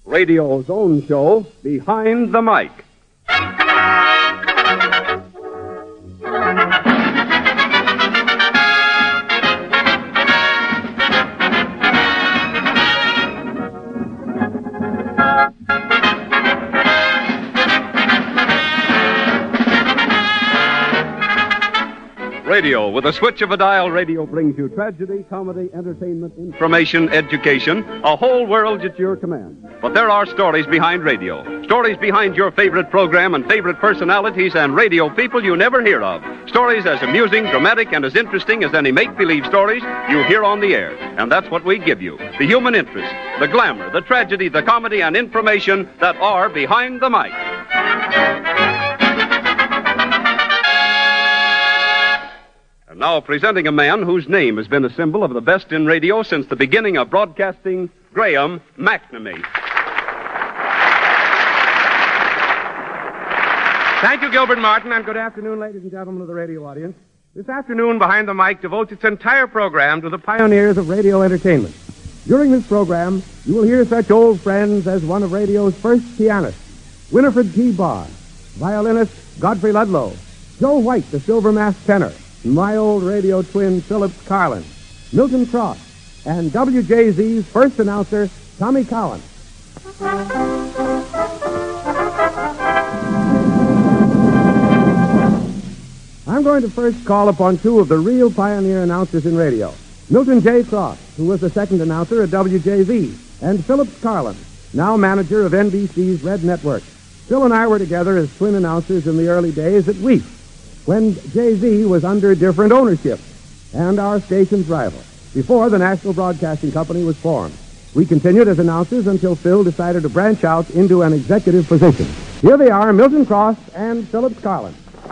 Radio's own show, Behind the Mic. Radio. With a switch of a dial, radio brings you tragedy, comedy, entertainment, information, education, a whole world at your command. But there are stories behind radio. Stories behind your favorite program and favorite personalities and radio people you never hear of. Stories as amusing, dramatic, and as interesting as any make-believe stories you hear on the air. And that's what we give you. The human interest, the glamour, the tragedy, the comedy, and information that are behind the mic. Now presenting a man whose name has been a symbol of the best in radio since the beginning of broadcasting, Graham McNamee. Thank you, Gilbert Martin, and good afternoon, ladies and gentlemen of the radio audience. This afternoon, Behind the Mic devotes its entire program to the pioneers of radio entertainment. During this program, you will hear such old friends as one of radio's first pianists, Winifred T. Barr, violinist Godfrey Ludlow, Joe White, the silver-masked tenor, my old radio twin, Phillips Carlin, Milton Cross, and WJZ's first announcer, Tommy Cowan. I'm going to first call upon two of the real pioneer announcers in radio, Milton J. Cross, who was the second announcer at WJZ, and Phillips Carlin, now manager of NBC's Red Network. Phil and I were together as twin announcers in the early days at WEEF, when JZ was under different ownership and our station's rival, before the National Broadcasting Company was formed. We continued as announcers until Phil decided to branch out into an executive position. Here they are, Milton Cross and Phillips Carlin.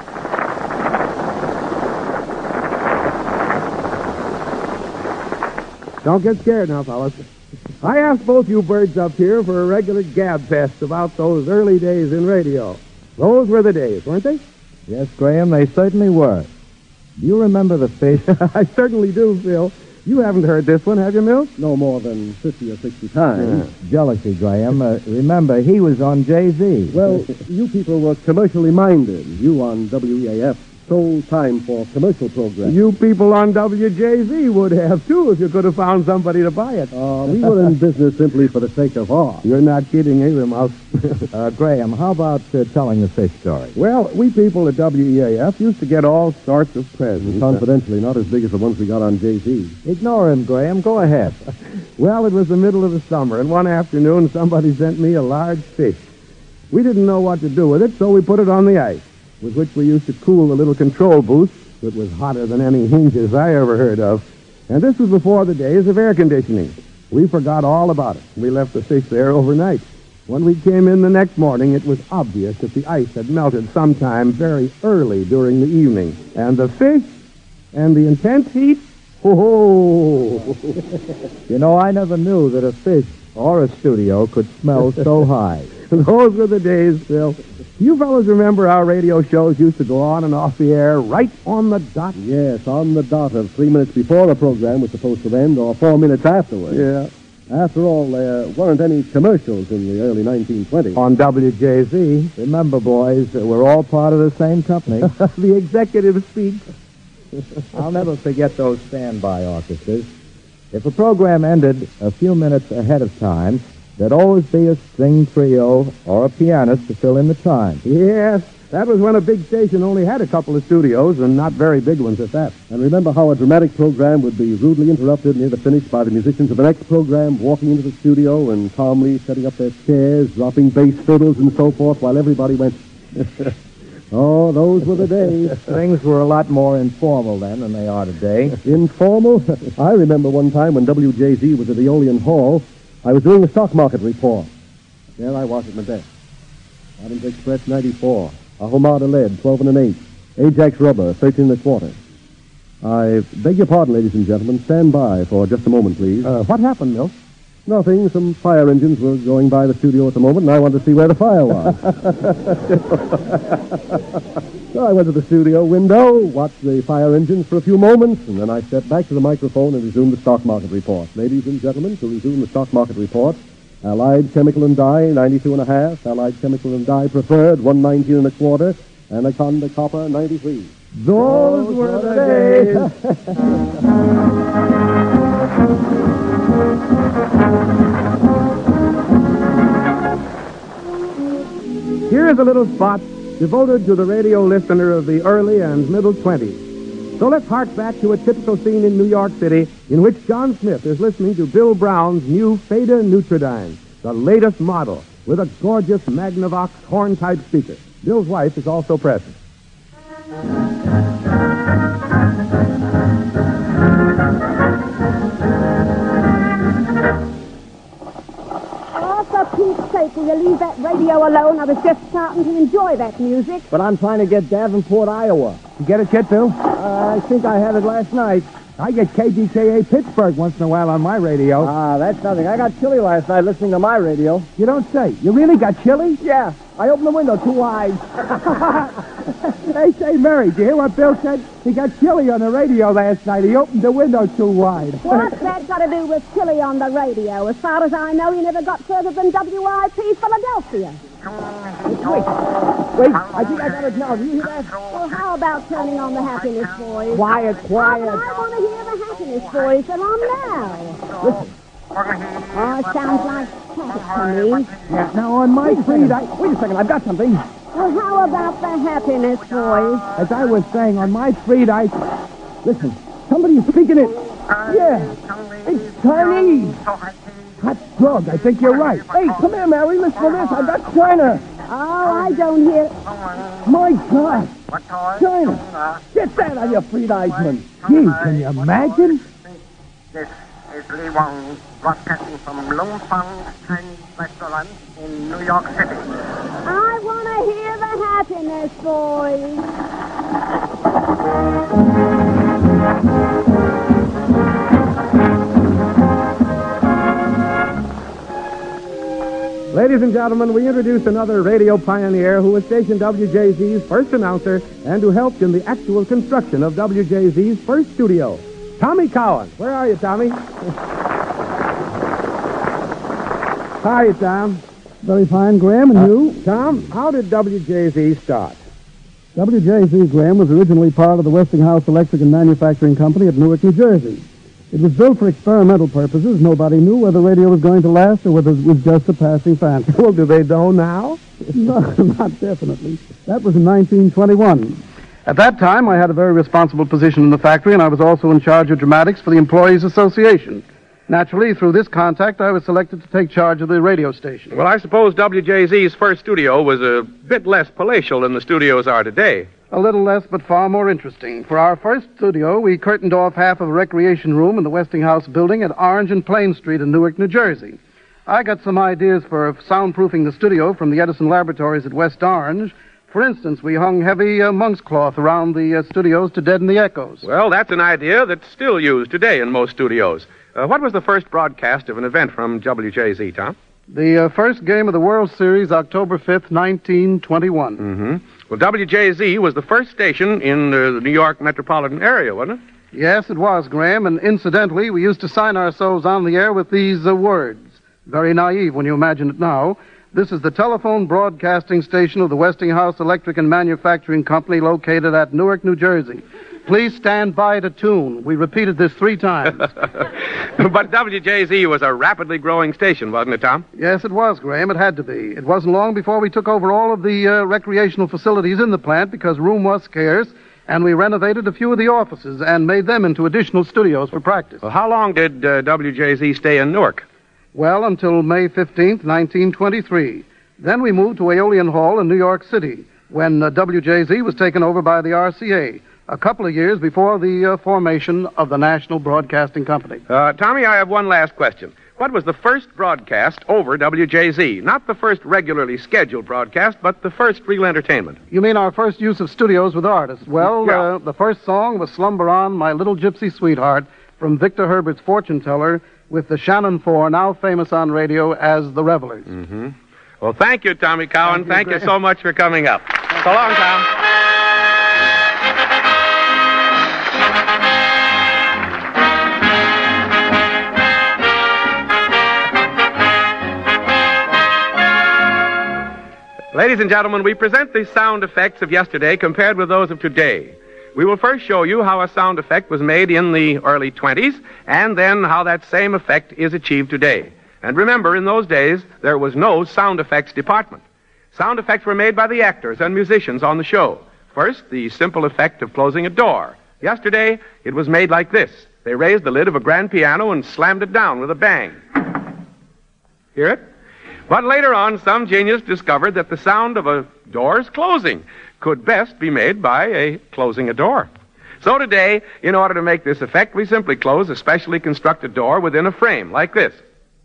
Don't get scared now, fellas. I asked both you birds up here for a regular gab fest about those early days in radio. Those were the days, weren't they? Yes, Graham, they certainly were. Do you remember the fish? I certainly do, Phil. You haven't heard this one, have you, Milt? No more than 50 or 60 times. Jealousy, Graham. Remember, he was on JZ. Well, you people were commercially minded. You on WEAF. Sole time for commercial programs. You people on WJZ would have, too, if you could have found somebody to buy it. We were in business simply for the sake of art. You're not kidding either, Mouse. Graham, how about telling the fish story? Well, we people at WEAF used to get all sorts of presents. Confidentially, not as big as the ones we got on JZ. Ignore him, Graham. Go ahead. Well, it was the middle of the summer, and one afternoon somebody sent me a large fish. We didn't know what to do with it, so we put it on the ice, with which we used to cool the little control booth that was hotter than any hinges I ever heard of. And this was before the days of air conditioning. We forgot all about it. We left the fish there overnight. When we came in the next morning, it was obvious that the ice had melted sometime very early during the evening. And the fish and the intense heat, oh! You know, I never knew that a fish or a studio could smell so high. Those were the days, Phil. You fellows remember how radio shows used to go on and off the air right on the dot? Yes, on the dot of 3 minutes before the program was supposed to end, or 4 minutes afterwards. Yeah. After all, there weren't any commercials in the early 1920s. On WJZ. Remember, boys, we're all part of the same company. The executive speak. I'll never forget those standby orchestras. If a program ended a few minutes ahead of time, there'd always be a string trio or a pianist to fill in the time. Yes, that was when a big station only had a couple of studios, and not very big ones at that. And remember how a dramatic program would be rudely interrupted near the finish by the musicians of the next program walking into the studio and calmly setting up their chairs, dropping bass fiddles and so forth, while everybody went... Oh, those were the days. Things were a lot more informal then than they are today. Informal? I remember one time when WJZ was at the Aeolian Hall, I was doing the stock market report. There I was at my desk. Adams Express 94, Ahumada Lead 12 and an 8, Ajax Rubber 13 and a quarter. I beg your pardon, ladies and gentlemen. Stand by for just a moment, please. What happened, Milt? Nothing. Some fire engines were going by the studio at the moment, and I wanted to see where the fire was. So I went to the studio window, watched the fire engines for a few moments, and then I stepped back to the microphone and resumed the stock market report. Ladies and gentlemen, to resume the stock market report, Allied Chemical and Dye, 92 and a half. Allied Chemical and Dye Preferred, 119 and a quarter. Anaconda Copper, 93. Those were the days. Here is a little spot devoted to the radio listener of the early and middle 20s. So let's hark back to a typical scene in New York City in which John Smith is listening to Bill Brown's new Fada Nutridyne, the latest model, with a gorgeous Magnavox horn-type speaker. Bill's wife is also present. Oh, for Pete's sake, will you leave that radio alone? I was just starting to enjoy that music. But I'm trying to get Davenport, Iowa. You get it yet, Bill? I think I had it last night. I get KDKA Pittsburgh once in a while on my radio. That's nothing. I got chilly last night listening to my radio. You don't say. You really got chilly? Yeah, I opened the window too wide. Hey, say, Mary, did you hear what Bill said? He got chilly on the radio last night. He opened the window too wide. What's that got to do with chili on the radio? As far as I know, you never got further than WIP Philadelphia. Wait, I think I got it now. Do you hear that? Well, how about turning on the happiness voice? Quiet. I want to hear the happiness voice, and on now. Listen. Oh, it sounds like static to me. Yeah, now on my feed, Wait a second, I've got something. Well, how about the happiness voice? as I was saying, on my feed, Listen, somebody's speaking it. Yeah, it's Chinese. Hot dog, I think you're right. Hey, come here, Mary. Listen to this. I've got China. Oh, I don't hear... My God. China. Get that on your Fried Eisman. Gee, can you imagine? This is Lee Wong, broadcasting from Long Fang Chinese restaurant in New York City. I want to hear the happiness voice. Ladies and gentlemen, we introduce another radio pioneer who was stationed WJZ's first announcer and who helped in the actual construction of WJZ's first studio. Tommy Cowan. Where are you, Tommy? How are you, Tom? Very fine, Graham, and you? Tom, how did WJZ start? WJZ, Graham, was originally part of the Westinghouse Electric and Manufacturing Company at Newark, New Jersey. It was built for experimental purposes. Nobody knew whether radio was going to last or whether it was just a passing fancy. Well, do they know now? No, not definitely. That was in 1921. At that time, I had a very responsible position in the factory, and I was also in charge of dramatics for the Employees Association. Naturally, through this contact, I was selected to take charge of the radio station. Well, I suppose WJZ's first studio was a bit less palatial than the studios are today. A little less, but far more interesting. For our first studio, we curtained off half of a recreation room in the Westinghouse building at Orange and Plain Street in Newark, New Jersey. I got some ideas for soundproofing the studio from the Edison Laboratories at West Orange. For instance, we hung heavy monk's cloth around the studios to deaden the echoes. Well, that's an idea that's still used today in most studios. What was the first broadcast of an event from WJZ, Tom? The first game of the World Series, October 5th, 1921. Mm-hmm. Well, WJZ was the first station in the New York metropolitan area, wasn't it? Yes, it was, Graham, and incidentally, we used to sign ourselves on the air with these words. Very naive when you imagine it now. This is the telephone broadcasting station of the Westinghouse Electric and Manufacturing Company located at Newark, New Jersey. Please stand by to tune. We repeated this 3 times. But WJZ was a rapidly growing station, wasn't it, Tom? Yes, it was, Graham. It had to be. It wasn't long before we took over all of the recreational facilities in the plant because room was scarce, and we renovated a few of the offices and made them into additional studios for practice. Well, how long did WJZ stay in Newark? Well, until May 15th, 1923. Then we moved to Aeolian Hall in New York City when WJZ was taken over by the RCA, a couple of years before the formation of the National Broadcasting Company. Tommy, I have one last question. What was the first broadcast over WJZ? Not the first regularly scheduled broadcast, but the first real entertainment. You mean our first use of studios with artists? Well, Yeah. The first song was Slumber On, My Little Gypsy Sweetheart, from Victor Herbert's Fortune Teller, with the Shannon Four, now famous on radio as the Revelers. Mm-hmm. Well, thank you, Tommy Cowan. Thank you Graham. so much for coming up. So long, Tom. Ladies and gentlemen, we present the sound effects of yesterday compared with those of today. We will first show you how a sound effect was made in the early 20s, and then how that same effect is achieved today. And remember, in those days, there was no sound effects department. Sound effects were made by the actors and musicians on the show. First, the simple effect of closing a door. Yesterday, it was made like this. They raised the lid of a grand piano and slammed it down with a bang. Hear it? But later on, some genius discovered that the sound of a door's closing could best be made by closing a door. So today, in order to make this effect, we simply close a specially constructed door within a frame, like this.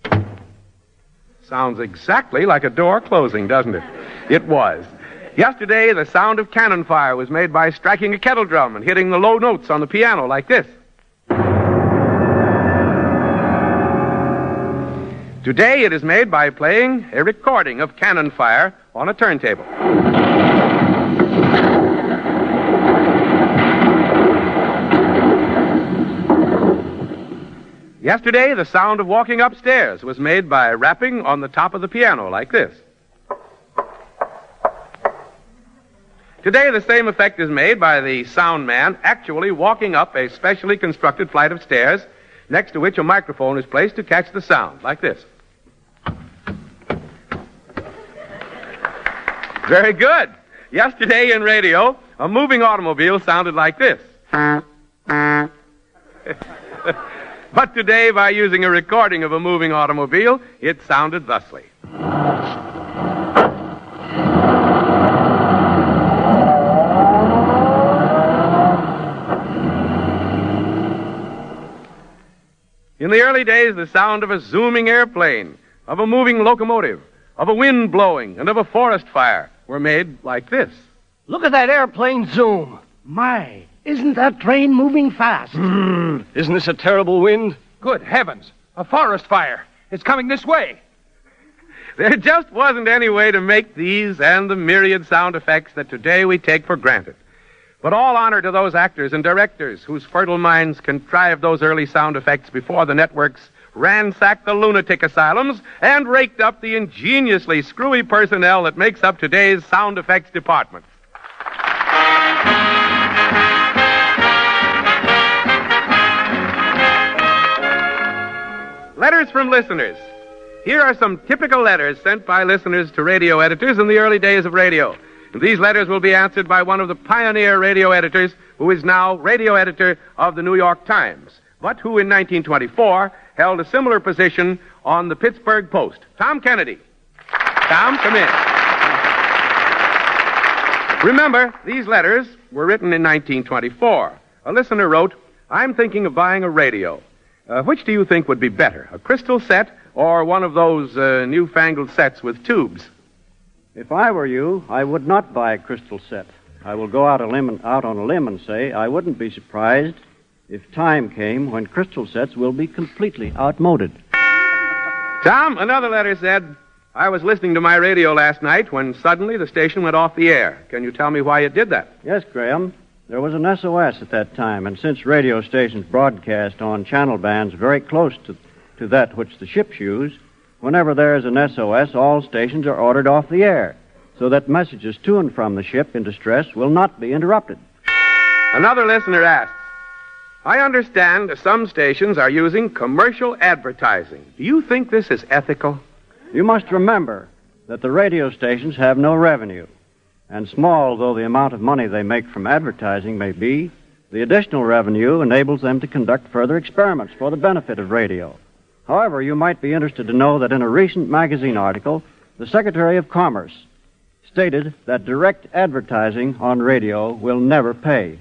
Sounds exactly like a door closing, doesn't it? It was. Yesterday, the sound of cannon fire was made by striking a kettle drum and hitting the low notes on the piano, like this. Today, it is made by playing a recording of cannon fire on a turntable. Yesterday, the sound of walking upstairs was made by rapping on the top of the piano, like this. Today, the same effect is made by the sound man actually walking up a specially constructed flight of stairs, next to which a microphone is placed to catch the sound, like this. Very good. Yesterday in radio, a moving automobile sounded like this. But today, by using a recording of a moving automobile, it sounded thusly. In the early days, the sound of a zooming airplane, of a moving locomotive, of a wind blowing, and of a forest fire were made like this. Look at that airplane zoom. My, isn't that train moving fast? Isn't this a terrible wind? Good heavens, a forest fire. It's coming this way. There just wasn't any way to make these and the myriad sound effects that today we take for granted. But all honor to those actors and directors whose fertile minds contrived those early sound effects before the networks ransacked the lunatic asylums and raked up the ingeniously screwy personnel that makes up today's sound effects department. Letters from listeners. Here are some typical letters sent by listeners to radio editors in the early days of radio. These letters will be answered by one of the pioneer radio editors who is now radio editor of the New York Times, but who in 1924 held a similar position on the Pittsburgh Post. Tom Kennedy. Tom, come in. Remember, these letters were written in 1924. A listener wrote, "I'm thinking of buying a radio. Which do you think would be better, a crystal set or one of those newfangled sets with tubes?" If I were you, I would not buy a crystal set. I will go out on a limb and say I wouldn't be surprised if time came when crystal sets will be completely outmoded. Tom, another letter said, "I was listening to my radio last night when suddenly the station went off the air. Can you tell me why it did that?" Yes, Graham. There was an SOS at that time, and since radio stations broadcast on channel bands very close to that which the ships use, whenever there is an SOS, all stations are ordered off the air, so that messages to and from the ship in distress will not be interrupted. Another listener asks, "I understand some stations are using commercial advertising. Do you think this is ethical?" You must remember that the radio stations have no revenue, and small though the amount of money they make from advertising may be, the additional revenue enables them to conduct further experiments for the benefit of radio. However, you might be interested to know that in a recent magazine article, the Secretary of Commerce stated that direct advertising on radio will never pay.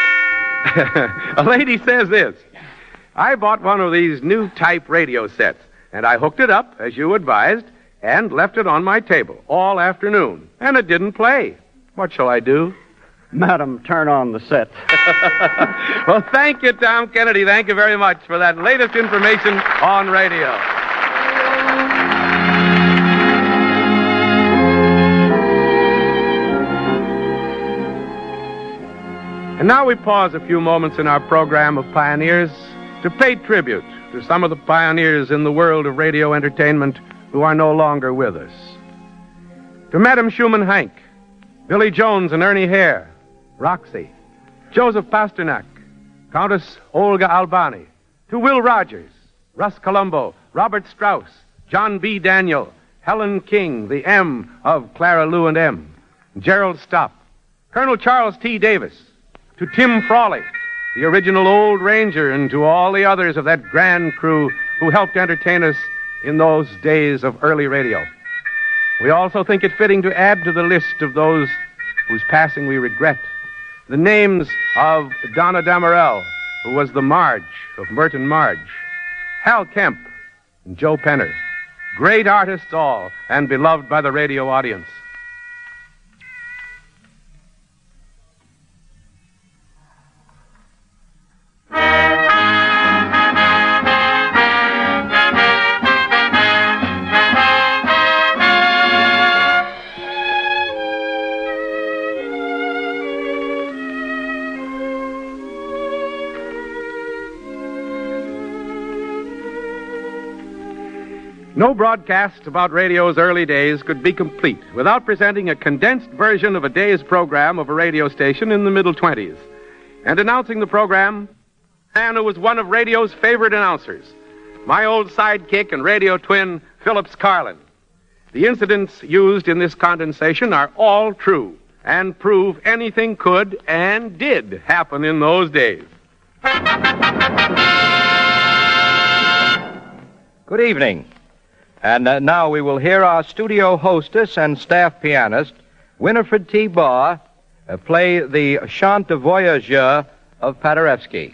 A lady says this, "I bought one of these new type radio sets, and I hooked it up, as you advised, and left it on my table all afternoon, and it didn't play. What shall I do?" Madam, turn on the set. Well, thank you, Tom Kennedy. Thank you very much for that latest information on radio. And now we pause a few moments in our program of pioneers to pay tribute to some of the pioneers in the world of radio entertainment who are no longer with us. To Madame Schumann Hank, Billy Jones and Ernie Hare, Roxy, Joseph Pasternak, Countess Olga Albani. To Will Rogers, Russ Colombo, Robert Strauss, John B. Daniel, Helen King, the M of Clara Lou and M, Gerald Stopp, Colonel Charles T. Davis, to Tim Frawley, the original Old Ranger, and to all the others of that grand crew who helped entertain us in those days of early radio. We also think it fitting to add to the list of those whose passing we regret the names of Donna Damarel, who was the Marge of Merton Marge, Hal Kemp, and Joe Penner. Great artists all, and beloved by the radio audience. No broadcast about radio's early days could be complete without presenting a condensed version of a day's program of a radio station in the middle 20s. And announcing the program, a man who was one of radio's favorite announcers, my old sidekick and radio twin, Phillips Carlin. The incidents used in this condensation are all true and prove anything could and did happen in those days. Good evening. And now we will hear our studio hostess and staff pianist, Winifred T. Barr, play the Chant de Voyageur of Paderewski.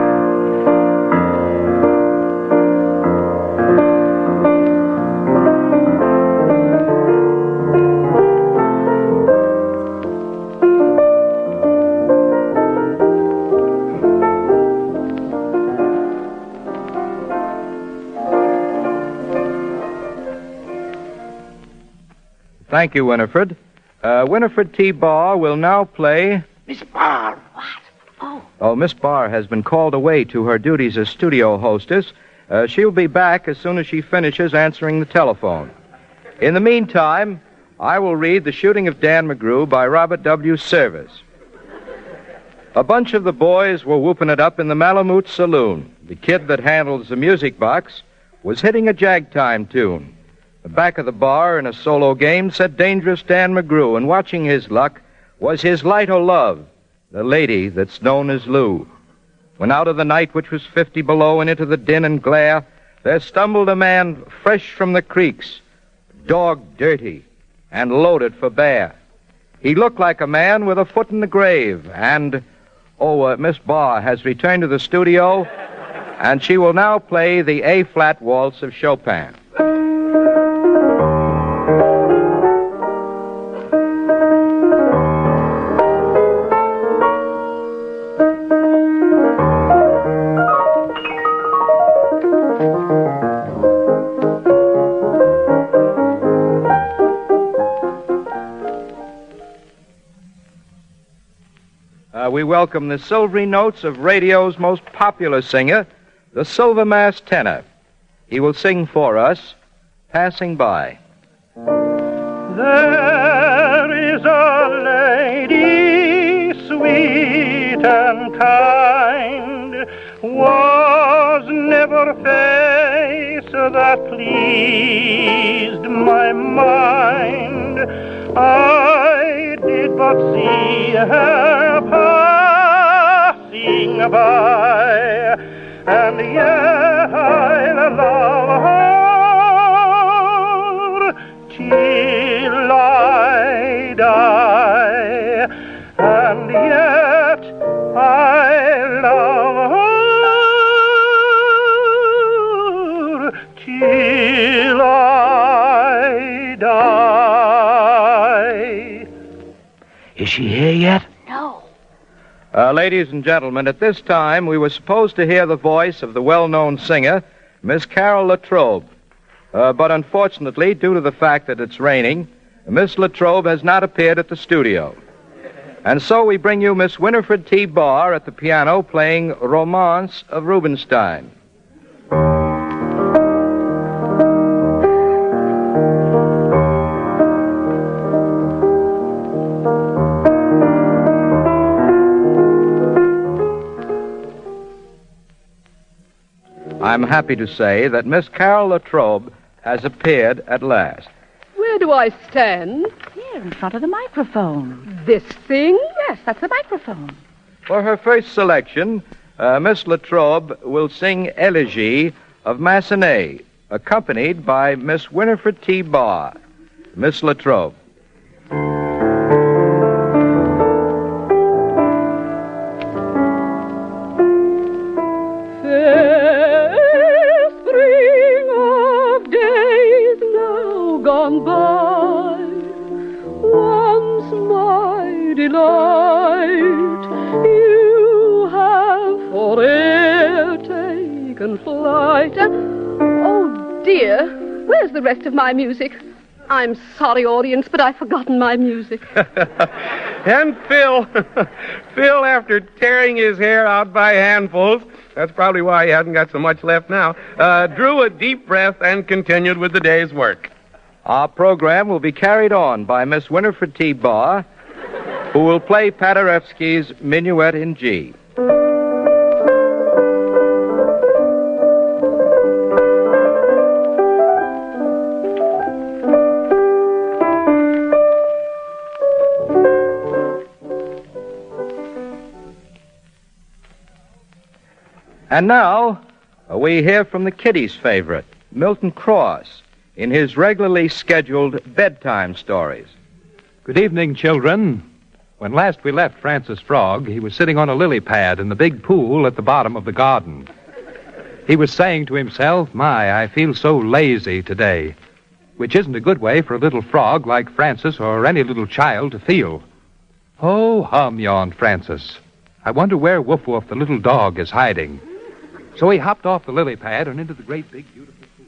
Thank you, Winifred. Winifred T. Barr will now play... Miss Barr. What? Oh, Miss Barr has been called away to her duties as studio hostess. She'll be back as soon as she finishes answering the telephone. In the meantime, I will read The Shooting of Dan McGrew by Robert W. Service. A bunch of the boys were whooping it up in the Malamute Saloon. The kid that handles the music box was hitting a jagtime tune. The back of the bar in a solo game sat Dangerous Dan McGrew, and watching his luck was his light o' love, the lady that's known as Lou. When out of the night, which was 50 below, and into the din and glare, there stumbled a man fresh from the creeks, dog dirty, and loaded for bear. He looked like a man with a foot in the grave, and, Miss Barr has returned to the studio, and she will now play the A-flat waltz of Chopin. We welcome the silvery notes of radio's most popular singer, the Silver Mass Tenor. He will sing for us, Passing By. There is a lady sweet and kind, was never face that pleased my mind. I did but see her passing by, and yet I'll love her till I die, and yet I love her till I die. Is she here yet? No. Ladies and gentlemen, at this time, we were supposed to hear the voice of the well-known singer, Miss Carol Latrobe. But unfortunately, due to the fact that it's raining, Miss Latrobe has not appeared at the studio. And so we bring you Miss Winifred T. Barr at the piano playing Romance of Rubinstein. I'm happy to say that Miss Carol Latrobe has appeared at last. Where do I stand? Here, in front of the microphone. This thing? Yes, that's the microphone. For her first selection, Miss Latrobe will sing Elegy of Massenet, accompanied by Miss Winifred T. Barr. Miss Latrobe. Gone by, once my delight, you have forever taken flight. Oh, dear, where's the rest of my music? I'm sorry, audience, but I've forgotten my music. And Phil, after tearing his hair out by handfuls, that's probably why he hasn't got so much left now, drew a deep breath and continued with the day's work. Our program will be carried on by Miss Winifred T. Barr, who will play Paderewski's Minuet in G. And now, we hear from the kiddies' favorite, Milton Cross, in his regularly scheduled bedtime stories. Good evening, children. When last we left Francis Frog, he was sitting on a lily pad in the big pool at the bottom of the garden. He was saying to himself, "My, I feel so lazy today," which isn't a good way for a little frog like Francis or any little child to feel. "Oh, hum," yawned Francis. "I wonder where Woof Woof, the little dog, is hiding." So he hopped off the lily pad and into the great big beautiful pool.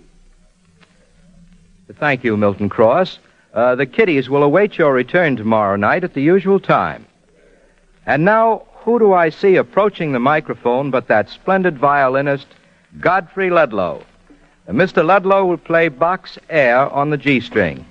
Thank you, Milton Cross. The kiddies will await your return tomorrow night at the usual time. And now, who do I see approaching the microphone but that splendid violinist, Godfrey Ludlow? Mr. Ludlow will play Bach's Air on the G string.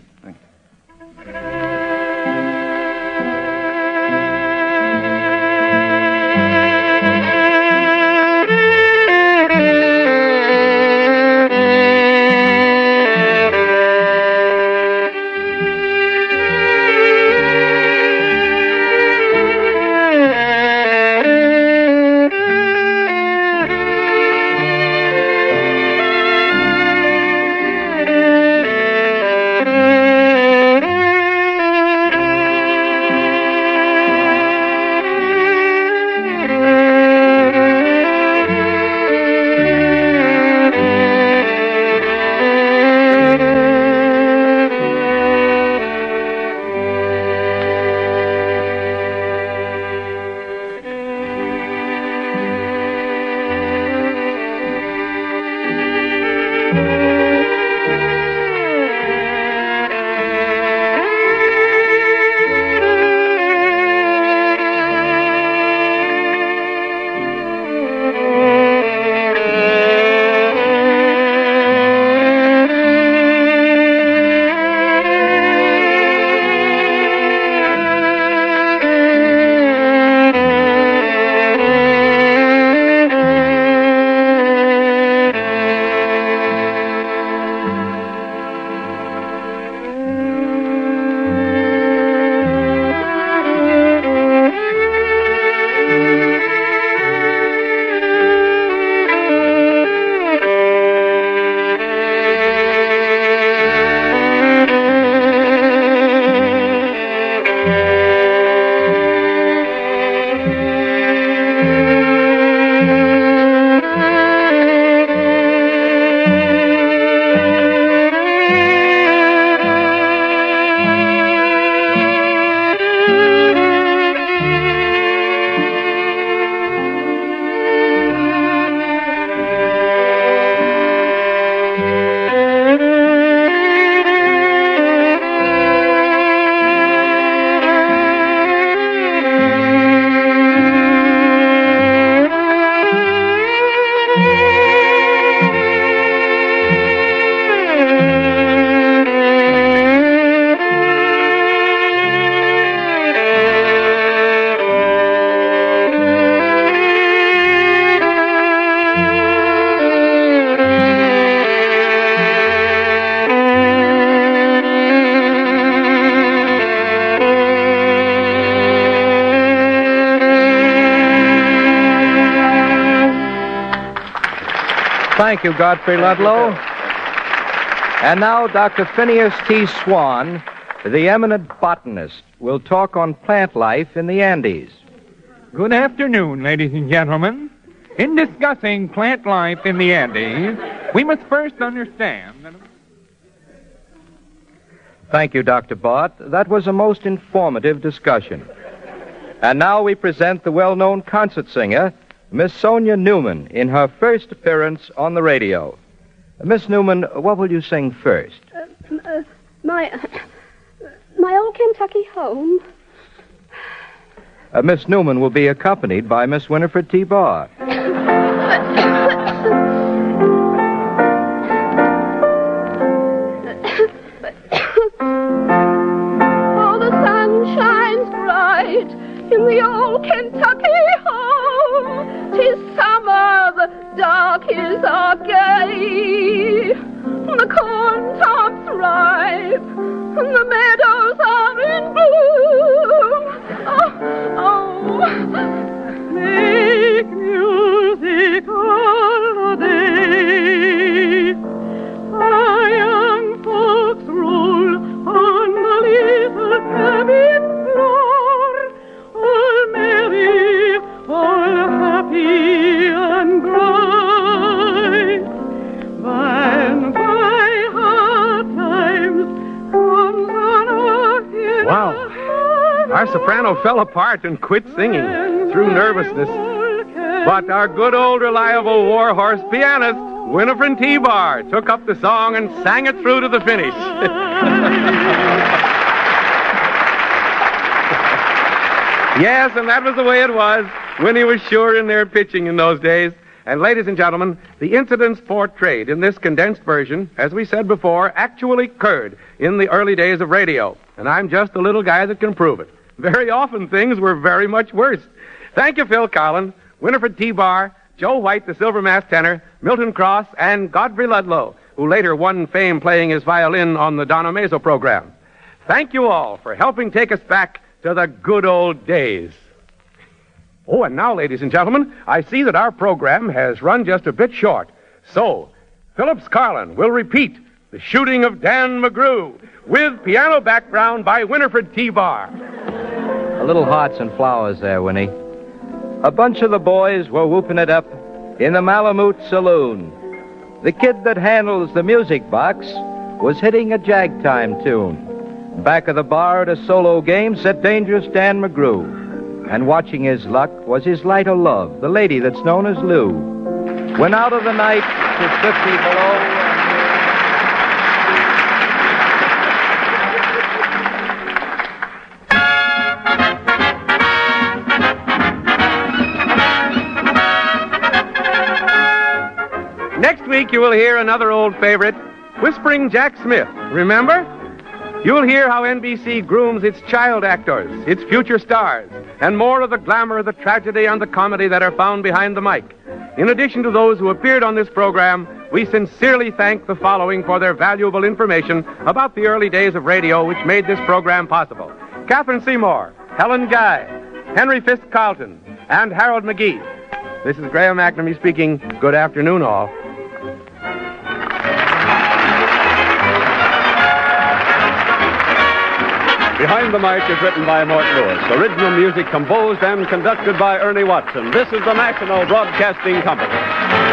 Thank you, Godfrey Ludlow. And now, Dr. Phineas T. Swan, the eminent botanist, will talk on plant life in the Andes. Good afternoon, ladies and gentlemen. In discussing plant life in the Andes, we must first understand that... Thank you, Dr. Bott. That was a most informative discussion. And now we present the well-known concert singer, Miss Sonia Newman, in her first appearance on the radio. Miss Newman, what will you sing first? My old Kentucky home. Miss Newman will be accompanied by Miss Winifred T. Barr. Oh, the sun shines bright in the old Kentucky home. 'Tis summer, the darkies are gay. The corn tops ripe, and the meadows are in bloom. Oh, make music all the day. Our young folks roll on the little cabin floor, all merry, all happy and bright. By hard times comes on our hill. Wow. Our soprano fell apart and quit singing through nervousness. But our good old reliable warhorse pianist, Winifred T. Barr, took up the song and sang it through to the finish. Yes, and that was the way it was when he was sure in their pitching in those days. And ladies and gentlemen, the incidents portrayed in this condensed version, as we said before, actually occurred in the early days of radio. And I'm just the little guy that can prove it. Very often things were very much worse. Thank you, Phil Collins, Winifred T. Barr, Joe White, the Silver Mass tenor, Milton Cross, and Godfrey Ludlow, who later won fame playing his violin on the Donna Mazo program. Thank you all for helping take us back to the good old days. Oh, and now, ladies and gentlemen, I see that our program has run just a bit short. So, Phillips Carlin will repeat The Shooting of Dan McGrew with piano background by Winifred T. Barr. A little hearts and flowers there, Winnie. A bunch of the boys were whooping it up in the Malamute Saloon. The kid that handles the music box was hitting a jagtime tune. Back of the bar at a solo game sat Dangerous Dan McGrew. And watching his luck was his light of love, the lady that's known as Lou. When out of the night to 50 below... Next week you will hear another old favorite, Whispering Jack Smith. Remember? You'll hear how NBC grooms its child actors, its future stars, and more of the glamour, the tragedy, and the comedy that are found behind the mic. In addition to those who appeared on this program, we sincerely thank the following for their valuable information about the early days of radio which made this program possible. Catherine Seymour, Helen Guy, Henry Fisk Carlton, and Harold McGee. This is Graham McNamee speaking. Good afternoon, all. Behind the Mic is written by Mort Lewis. Original music composed and conducted by Ernie Watson. This is the National Broadcasting Company.